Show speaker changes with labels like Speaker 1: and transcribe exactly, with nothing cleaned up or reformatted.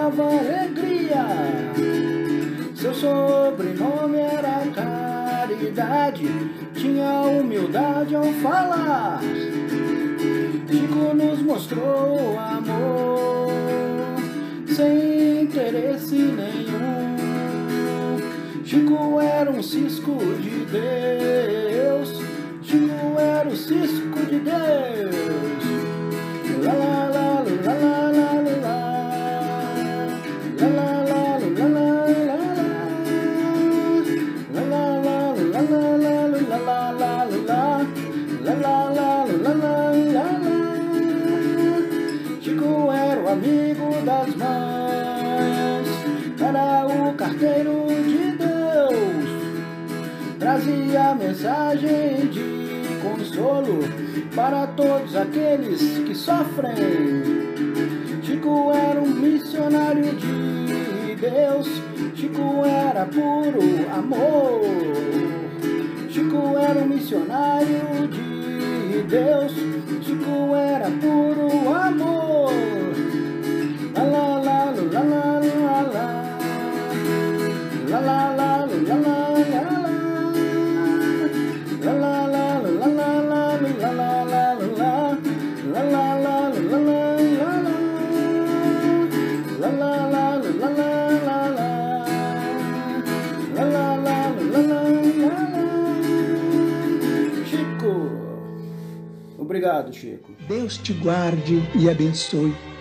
Speaker 1: dava alegria. Seu sobrenome era caridade, tinha humildade ao falar. Chico nos mostrou amor, sem interesse nenhum. Chico era um cisco de Deus, Chico era o cisco de Deus. La la la la la la la la la la la la la la. Chico era o amigo das mães, era o carteiro de Deus, trazia mensagem de consolo para todos aqueles que sofrem. Chico era um missionário de Deus, Chico era puro amor. Chico era um missionário de Deus, Chico era puro amor. La la la la la la la la la la la la la la la la la la la la Chico. Obrigado, Chico.
Speaker 2: Deus te guarde e abençoe.